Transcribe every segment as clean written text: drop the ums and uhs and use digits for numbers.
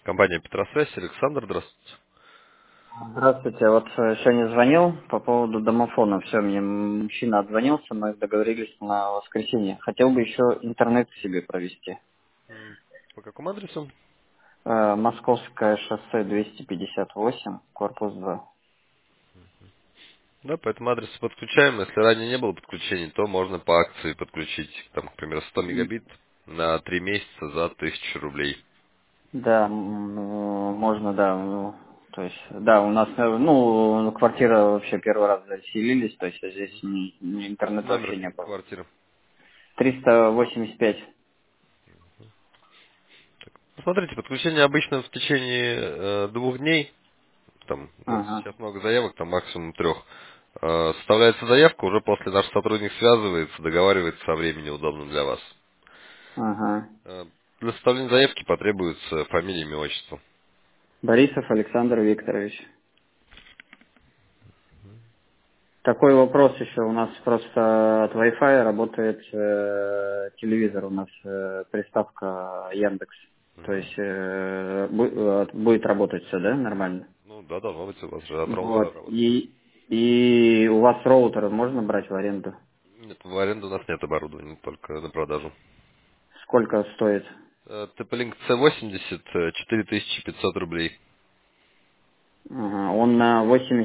Компания Петросвязь, Александр, здравствуйте. Здравствуйте. Вот сегодня звонил по поводу домофона. Все, мне мужчина отзвонился, мы договорились на воскресенье. Хотел бы еще интернет себе провести. По какому адресу? Московское шоссе 258, корпус 2. Да, по этому адресу подключаем. Если ранее не было подключений, то можно по акции подключить, там, к примеру, 100 мегабит на 3 месяца за 1000 рублей. Да, можно, да. То есть, да, у нас, квартира вообще первый раз заселились, то есть здесь интернет Номер вообще не было. квартиры. 385. Посмотрите, подключение обычно в течение 2 дней. Там у нас Ага, сейчас много заявок, там максимум 3. Составляется заявка, уже после наш сотрудник связывается, договаривается со временем удобным для вас. ага. Э, Для составления заявки потребуется фамилия, имя, отчество. Борисов Александр Викторович. Такой вопрос еще. У нас просто от Wi-Fi работает телевизор. У нас приставка Яндекс. То Мгм. есть будет работать все, да, нормально? Ну да, должно быть у вас же от роутера Вот. работает. И у вас роутер можно брать в аренду? Нет, в аренду у нас нет оборудования, только на продажу. Сколько стоит? TP-Link C80 4500 рублей. Ага, он на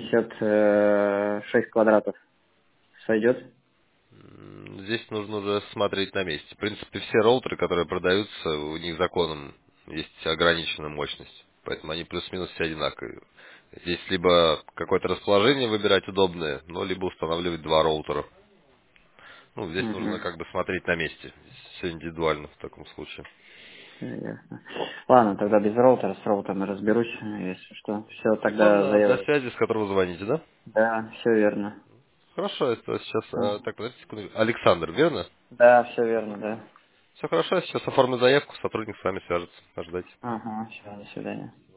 86 квадратов сойдет? Здесь нужно уже смотреть на месте. В принципе, все роутеры, которые продаются, у них законом есть ограниченная мощность. Поэтому они плюс-минус все одинаковые. Здесь либо какое-то расположение выбирать удобное, но либо устанавливать два роутера. Ну, здесь нужно Угу. как бы смотреть на месте. Все индивидуально в таком случае. Всё ясно. Ладно, тогда без роутера, с роутером разберусь, если что. Все, Телефон тогда для заявлю. связи, с которого звоните, да? Да, все верно. Хорошо, это сейчас... Всё. так, подождите секунду. Александр, верно? Да, все верно, да. Все хорошо, я сейчас оформлю заявку, сотрудник с вами свяжется. Ожидайте. Ага, все, до свидания.